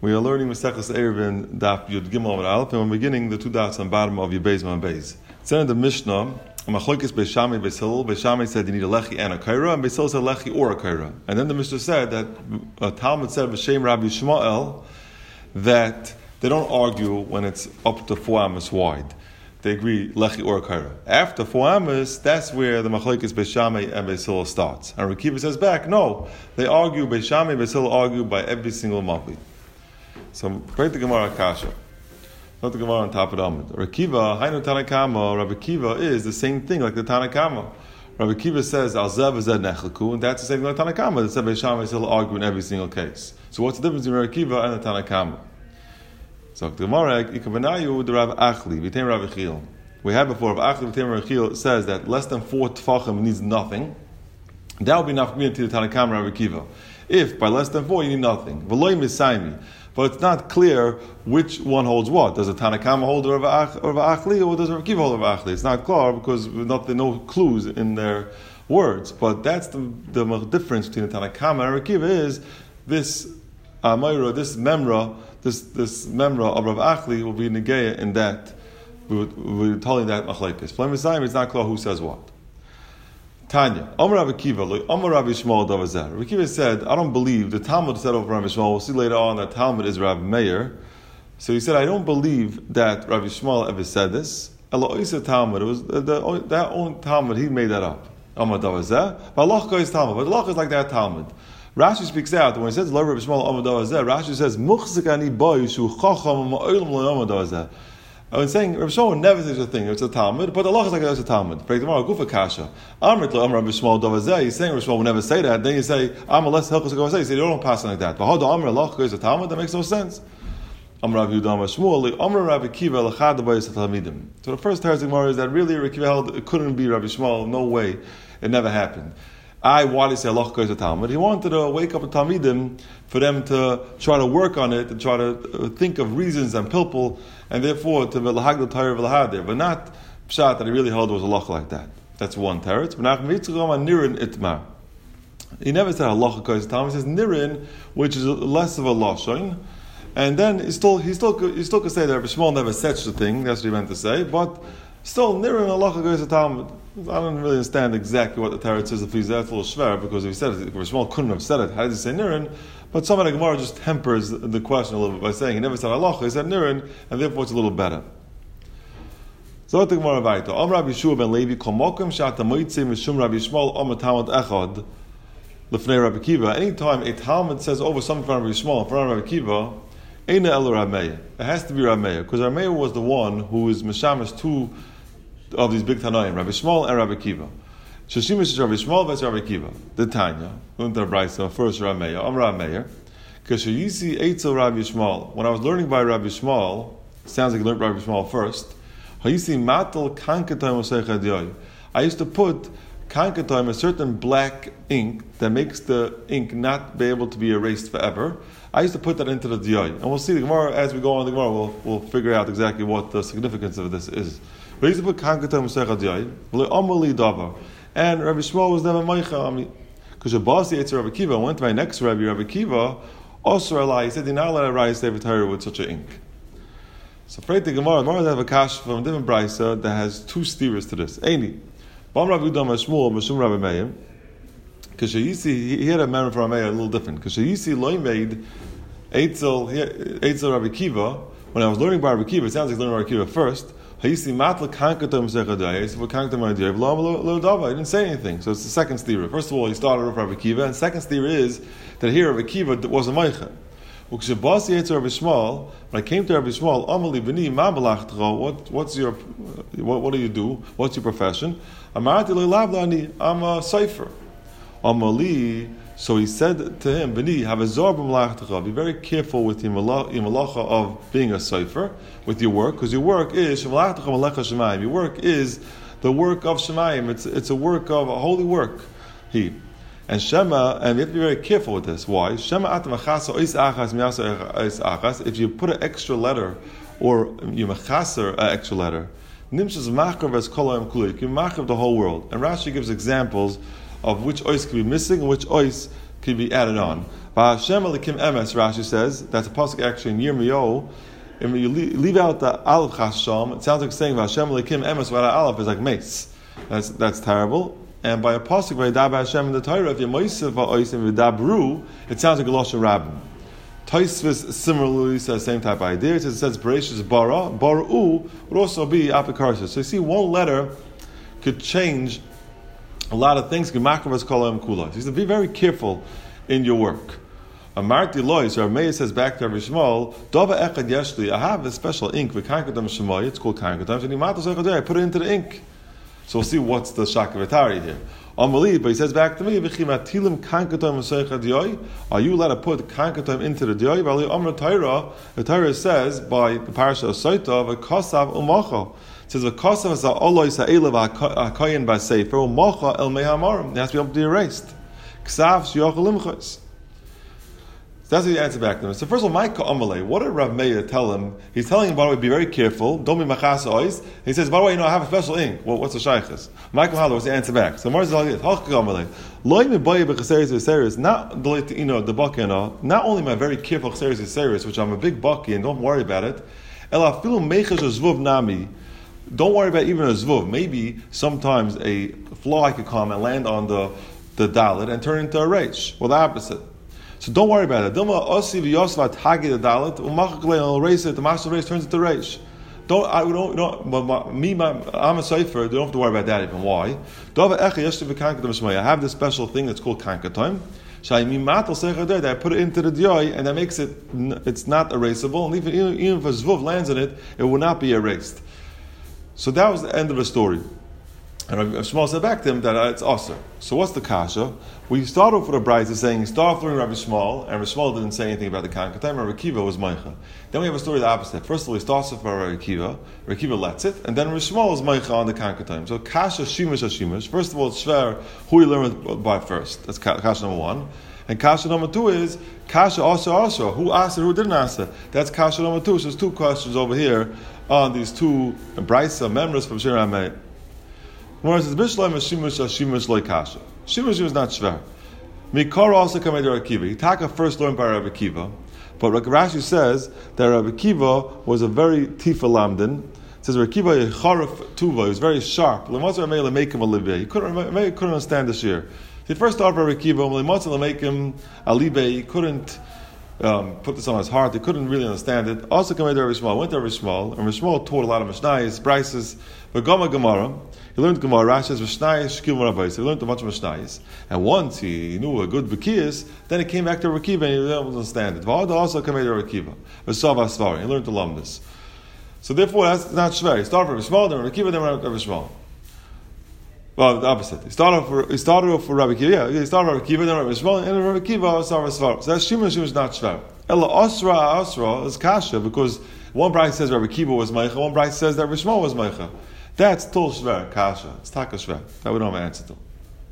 We are learning Maseches Eruvin Daf Yud Gimel Amud Aleph, and we're beginning the two dots on the bottom of your Beis Man Beis. It's in the Mishnah. Machlokes Beis Shammai Beis Hillel. Beis Shammai said you need a lechi and a kaira, and Beis Hillel said lechi or a kaira. And then the Mishnah said that Talmud said B'Shem Rabbi Shmuel that they don't argue when it's up to 4 amos wide. They agree lechi or a kaira. After 4 amos, that's where the Machlokes Beis Shammai and Beis Hillel starts. And Reb Kiva says back, no, they argue Beis Shammai and Beis Hillel argue by every single mavli. So, break the Gemara Akasha. Not the Gemara on top of the Amud. Rabbi Kiva, Hainu Tanakama, Rabbi Kiva is the same thing like the Tanakama. Rabbi Kiva says, Al Zev Zed Nechleku, and that's the same thing like Tanakama. That said, Beis Shammai still argue in every single case. So, what's the difference between Rabbi Kiva and the Tanakama? So, the Gemara, Ikavanayu, the Rav Achli, Vitem Rav Echil. We had before, Rav Achli, Vitem Rav Echil says that less than 4 tefachim needs nothing. That would be enough to the Tanakama Rabbi Kiva. If by less than 4 you need nothing. V'loi misaimi. But it's not clear which one holds what. Does a Tanakama hold Rav Achli or does Rav Kiva hold Rav Achli? It's not clear because there are no clues in their words. But that's the difference between the Tanakama and Rav Kiva is this Amayra, this memra of Rav Achli will be negeya in that. We're telling that machlekes. Fleming it's not clear who says what. Tanya, Amar Rabbi Kiva, Amar Rabbi Shmuel Davazer. Rabbi Kiva said, I don't believe, the Talmud said over Rabbi Shmuel, we'll see later on that Talmud is Rabbi Meir. So he said, I don't believe that Rabbi Shmuel ever said this. Elo Isa Talmud, it was that own Talmud, he made that up. Amar Davazer. But Allah is Talmud, but Allah is like that Talmud. Rashi speaks out, when he says, Rabbi Shmuel Amar Davazer, Rashi says, Muchzik ani boy shu chacham ma'olam lo Amar Davazer. I was saying, Rabbi Shmuel never says a thing. It's a Talmud, but Allah is like it's a Talmud. For example, Gufa Kasha. Amrit lo Amr Rabbi Shmuel Dovazeh. He's saying Rabbi Shmuel will never say that. Then you say, Amr less helchus Dovazeh. You say, you don't pass on like that. But how do Amr Allah is a Talmud? That makes no sense. Amr Rabbi Yudah Amr Shmuel. Amr Rabbi Kiva lechad abayis talmidim. So the first Teretz Gemara is that really Rabbi Kiva held it couldn't be Rabbi Shmuel. No way. It never happened. Why did he say Allah is a Talmud? He wanted to wake up a Talmidim for them to try to work on it and try to think of reasons and pilpul, and therefore to v'lahag the Torah v'lahadir, but not pshat that he really held was a loch like that. That's one teretz. Nirin itmar. He never said halacha is a Talmud. He says nirin, which is less of a lashon, and then he still could say that Rabbi Shmuel never said such a thing. That's what he meant to say, but still nirin halacha is a Talmud. I don't really understand exactly what the Teretz says if he's that little shver, because if he said it, if Shmuel couldn't have said it, how does he say Nirin? But some of the Gemara just tempers the question a little bit by saying he never said Allah, he said Nirin, and therefore it's a little better. So what the Gemara writes? Am Rabbi Yeshua ben Levi kol mokem she'ata moitze mishum Rabbi Shmuel am Talmud echad lefnei Rabbi Kiva. Anytime a Talmud says over something from Rabbi Shmuel in front of Rabbi Kiva, eina elu Rabbi Meir. It has to be Rabbi Meir, because Rabbi Meir was the one who is mishamish two of these big Tanaim, Rabbi Shmuel and Rabbi Kiva. Shashimish is Rabbi Shmuel versus Rabbi Kiva. The Tanya, Unter Braisa, first Rabbi Meir, Rabbi Meir. Kashayisi Eitzel Rabbi Shmuel. When I was learning by Rabbi Shmuel, sounds like I learned by Rabbi Shmuel first. Hayisi Matal Kankatoim Oseicha Dioy. I used to put Kankatoim, a certain black ink that makes the ink not be able to be erased forever. I used to put that into the Dioy. And we'll see the Gemara, as we go on the Gemara, we'll figure out exactly what the significance of this is. But he used to put Kankatam Masechet Diyai, Amali Davar, and Rabbi Shmuel was never Meicha. Because Shabasi Eitzer Rabbi Kiva went to my next Rabbi Kiva, Osir Allah, he said, you're not allowed to write Sefer Torah with such an ink. So, afraid the Gemara have a kash from a different brisa that has 2 steers to this. Eini, Bam Rabbi Yudah Shmuel, Mashum Rabbi Meir, because he had a memory from Rabbi Meir a little different. Because Shayisi Loi made Eitzel Rabbi Kiva. When I was learning by Rabbi Kiva, it sounds like learning Rabbi Kiva first. He didn't say anything. So it's the second steer. First of all, he started with Rabbi Kiva, and second steer is that here Rabbi Kiva was a meicha. When I came to Rabbi Shmuel, what do you do? What's your profession? I'm a cipher. So he said to him, be very careful with your malacha of being a cipher, with your work, because your work is your work is the work of Shemayim. It's a work of a holy work. And Shema, and you have to be very careful with this. Why? If you put an extra letter, or you mechaser an extra letter, you can machav the whole world. And Rashi gives examples of which ois can be missing and which ois could be added on. Hashem Elikim Emes, Rashi says, that's a pasuk actually in Yirmiyahu. And when you leave out the Aleph Chasham, it sounds like saying Hashem Elikim Emes without Aleph is like mace. That's terrible. And by a pasuk by Dab Hashem in the Torah, if you moisev ha'oisim v'dabru, it sounds like a lashon rabbin. Tosfos similarly says the same type of idea. It says Bereshis bara, baru would also be apikarsis. So you see, one letter could change a lot of things. Gemakravas kolam kula. So you have to be very careful in your work. Amarti lois, or Meir says back to Rabbi Shmuel, Dova echad yeshli, I have a special ink with kankatam shemoy, it's called kankatam, I put it into the ink. So we'll see what's the shakavatari here. But he says back to me, are you allowed to put kankatam into the dioy? The Torah says by the parasha of Soita, v'kosav u'mocha. It says v'kosav is ha'oloi sa'elav ha'koyen ba'sefer u'mocha el mehamarim. It has to be able to be erased. Ksav shiyoch limchos. So that's what he answered back to him. So first of all, Micah Amalei, what did Rav Meir tell him? He's telling him, by the way, be very careful, don't be machas ois. He says, by the way, I have a special ink. Well, what's the shaykhis? Michael Haller, what's the answer back? So Mars is Halchik Amalei. Loi mibayi b'chaseris v'seris, not the bakina, not only am I very careful chaseris v'seris, which I'm a big bucky and don't worry about it, ela filu mechash zvuv nami. Don't worry about even a zvuv. Maybe sometimes a fly could come and land on the dalit and turn into a reish. Well, the opposite. So don't worry about it. Dilma osi v'yosva tagi the dalit u'machakle and erase it. The master race turns into reish. I'm a cipher. Don't have to worry about that even. Why? I have this special thing that's called kankatim. That I put it into the dioy, and that makes it's not erasable. And even if a zvuv lands in it, it will not be erased. So that was the end of the story. And Rabbi Shmuel said back to him that it's awesome. So what's the kasha? We start off with a brayz saying, start off with Rabbi Shmuel, and Rabbi Shmuel didn't say anything about the kankatim, Rabbi Kiva was meicha. Then we have a story the opposite. First of all, he starts off by Rabbi Kiva lets it, and then Rabbi Shmuel is meicha on the kankatim. So kasha shimush. First of all, it's shver who you learn by first. That's kasha number one. And kasha number two is kasha also. Who asked it, who didn't ask it? That's kasha number two. So there's two questions over here on these two braysa members from Shir Amei. Whereas it's Bishlam Shimush loy kasha. Shimush is not shver. Mikar also came to Rabbi Kiva. He taka first learned by Rabbi Kiva, but Rashi says that Rabbi Kiva was a very tifa lamdin. It says Rabbi Kiva yecharif tuva. He was very sharp. He couldn't understand this year. He first started Rabbi Kiva. He couldn't put this on his heart. He couldn't really understand it. Also came to Rabbi Shmuel. Went to Rabbi Shmuel, and Rabbi Shmuel taught a lot of mishnayos, brises, but Gemara. He learned Gemara. Rashi says mishnayos shkil marabayis. He learned a bunch of mishnayos, and once he knew a good bekiyas, then he came back to Rabbi Kiva and he was able to understand it. V'ada also came to Rabbi Kiva. V'sav asvar. He learned to learn this. So therefore, that's not shver. He started with Rabbi Shmuel, then Rabbi Kiva, then Rabbi Shmuel. Well, the opposite. He started off for Rabbi Kiva. Yeah, he started with Rabbi Kiva, then Rabbi Shmuel, and Rabbi Kiva asvar asvar. So that's shimush not shver. Ella asra is kasha, because one brayz says Rabbi Kiva was meicha, one brayz says that Rabbi Shmuel was meicha. That's still shver, kasha. It's taka shver. That we don't have an answer to.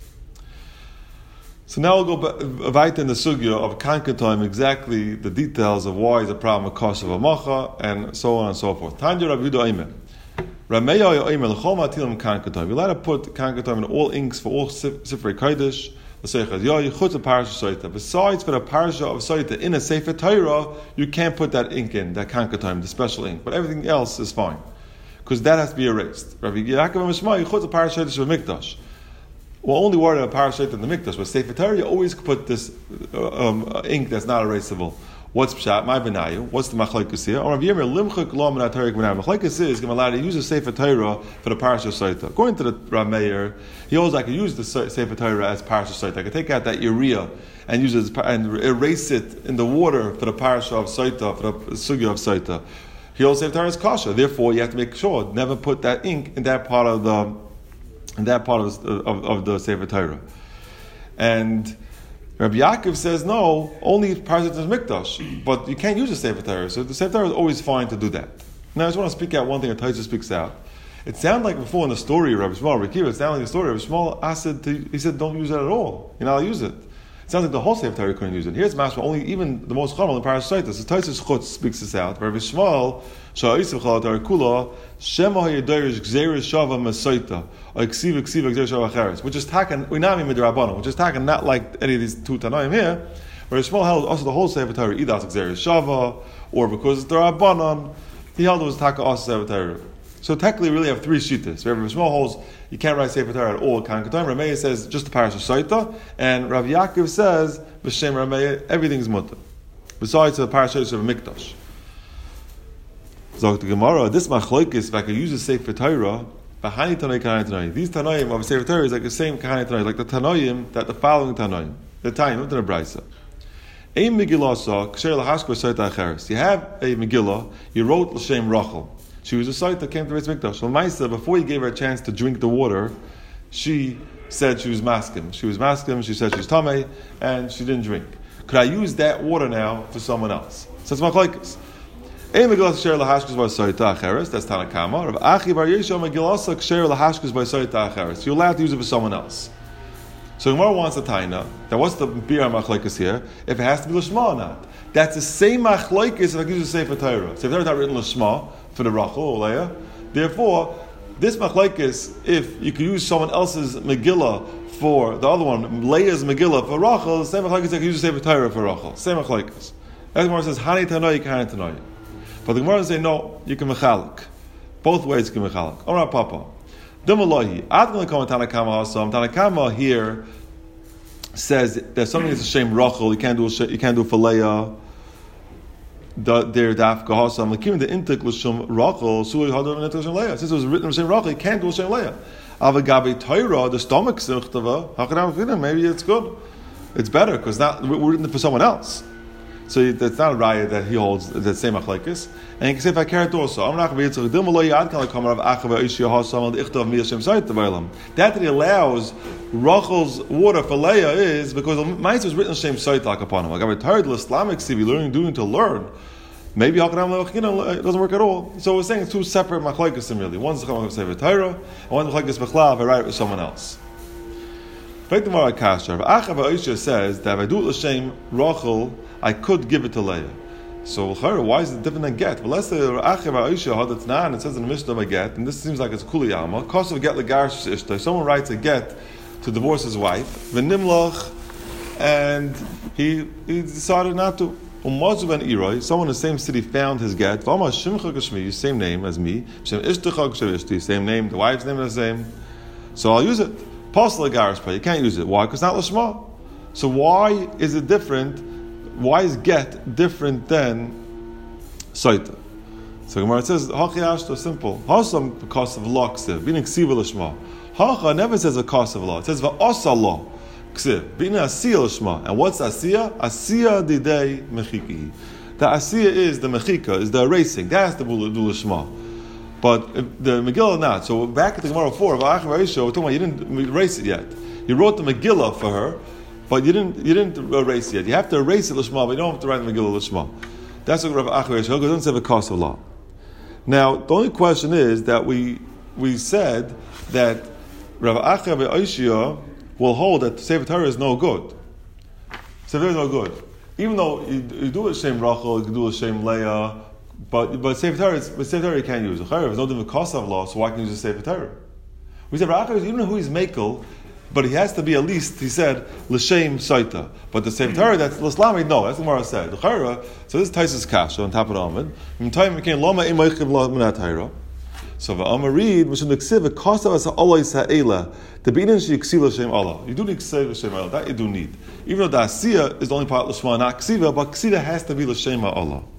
So now we'll go right in the sugya of kankatim, exactly the details of why is a problem with kasha v'macha, and so on and so forth. Tanya Rabbi Yehuda Aimen. Rameya Aimen l'chol matilim kankatim. You're allowed to put kankatim in all inks for all Sifrei Kodesh. Besides for the parasha of Soita in a Sefer Torah, you can't put that ink in, that kankatim, the special ink. But everything else is fine, because that has to be erased. Rabbi Yaakov Mishmai, Chutz parasha of Mikdash. We're only worried about parasha in the Mikdash, but Sefer Torah, you always put this ink that's not erasable. What's pshat? My benayu. What's the machlekes here? Or Rabbi Yirmiyah limchuk lo min ha'Torah benayu. Machlekes is going to allow to use the Sefer Torah for the parasha Soita. According to the Rav Meir, he holds I could use the Sefer Torah as parasha Soita. I could take out that urea and use it and erase it in the water for the parasha of Soita, for the sugya of Soita. He holds Sefer Torah as kasha. Therefore, you have to make sure never put that ink in that part of the Sefer Torah. And Rabbi Yaakov says no, only parashat is mikdash, but you can't use the Sefer Torah. So the Sefer Torah is always fine to do that. Now I just want to speak out one thing that Taisa speaks out. It sounded like before in the story of Rabbi Shmuel, Rabbi Kiva, it sounded like the story of Rabbi Shmuel he said don't use that at all. You're not allowed to use it. It sounds like the whole Sefer Torah couldn't use it. Here's mashma only even the most chomal in Parashaitas. The Taisus Chutz speaks this out. Rabbi Shmuel sha'isiv chalat kula shema hayadirish gzeirish shava mesoita or ksiva gzeirish shava acheres, which is taken uinami midrabanan, which is taken not like any of these two tanaim here. Rabbi Shmuel held also the whole Sefer Torah either as gzeirish shava or because it's drabanan. He held it was taka also Sefer Torah. So technically, we really have three shittas. Rabbi Shmuel holds you can't write Sefer Torah at all. Kan Katoim. Rameya says just the parish of Saita, and Rav Yaakov says b'shem Rameya everything is mutter. Besides the parish of Mikdash. Zok the Gemara. This machloikis, if I could use the Sefer Torah, b'hani Tanoi Kahani Tanoi. These Tanoim of Sefer Torah is like the same Kahani Tanoi, like the Tanoim that the following Tanoim, the Tanoim, not the Brayso. Ein Megillah sa ksher lahashko Saita acheres. You have a Megillah. You wrote l'shem Rachel. She was a site that came to Beis Mikdash. So Maisa, before he gave her a chance to drink the water, she said she was maskim. She was maskim, she said she's tamei, and she didn't drink. Could I use that water now for someone else? So it's machlokes. Ein Megillah ksher lahashkes by Saita acheres. That's Tanakama. Rav Achi bar Yeshua Megillah ksher lahashkes by Saita acheres. You're allowed to use it for someone else. So Gemara wants a taina. Now what's the bira machlokes here? If it has to be l'shma or not. That's the same machlokes if I use the Sefer Torah. Sefer Torah is not written l'shma for the Rachel or Leah. Therefore, this machlokes, if you could use someone else's Megillah for the other one, Leah's Megillah for Rachel, the same machlokes I could use the Sefer Torah for Rachel. Same machlokes. That Gemara says Hani Tanoi, Hani Tanoi. But the Gemara says no, you can mechalik. Both ways you can mechalik. Amar Papa. Dumalahi. Ad going to come Tanakama Hasam. Tanakama here says that something is a shame Rachel. You can't do for Leah. Their daf gahasam lakim the intik l'shem Rachel sui hadar v'netik l'shem Leah. Since it was written l'shem Rachel, you can't do l'shem Leah. Avagabe Torah, the stomach sichtava. Hakadam, maybe it's good. It's better because we're written for someone else. So that's not a raya that he holds the same machlekes. And you can say if I carry it also, I'm not going to be able to that he allows Rachel's water for Leah is because the Ma'aseh was written Shem Saitak upon him. Like I've tired of Islamic civi doing to learn. Maybe it doesn't work at all. So we're saying it's two separate machlekes really. One's the Chacham of Sefer Torah, and one's the Machlekes Bechlav. I write it with someone else. The Gemara Kasher. Achav Aisha says that if I do it l'shem Rachel, I could give it to Leah. So why is it different than get? Well, let's say Achav Aisha had it's not, and it says in the Mishnah a get, and this seems like it's kuli alma. Cost of get legarsh ishta. Someone writes a get to divorce his wife, v'nimlach, and he decided not to. Umazu ben Iroi, someone in the same city found his get. V'ama shimcha geshmi, same name as me. Shem ishtachag shevishti, same name. The wife's name is the same. So I'll use it. Pasal legarsh, you can't use it. Why? Because it's not lishma. So why is it different? Why is get different than Saita? So Gemara says, Hachi Ashto, simple. Hasam because of law ksiv, being ksiva lishma. Hacha never says a cost of law. It says va'asa law ksiv, being asiya lishma. And what's asiya? Asiya didei mechiki. The asiya is the mechika, is the erasing. That's the do lishma. But the Megillah not. So back at the Gemara 4 of Achim Aisha, we're talking about you didn't erase it yet. You wrote the Megillah for her, but you didn't erase it yet. You have to erase it l'shma, but you don't have to write the Megillah l'shma. That's what Rav Achim Aisha, because it doesn't have a cost of law. Now, the only question is that we said that Rav Achim Aisha will hold that Sefer Torah is no good. Sefer Torah is no good. Even though you do it Shem Rachel, you can do it Shem Leah, but Sefer Torah you can't use. There's no different cost of law, so why can you use the Sefer Torah? We said Rav Achim, even who he's makel, but he has to be at least, he said, l'shem saita. But the Sefer Torah, that's l'slamid, no, that's what Gemara said. So this is Taisus Kasha on top of the Amid. In time became lama imaychiv l'minat hayra. So the Amar read, mishum d'ksiv, it cost us always ha'ela. The beinin she ksiv l'shem Allah. You do need ksiv l'shem Allah. That you do need. Even though the asiya is the only part l'shma, not ksiva, but ksiva has to be l'shem Allah.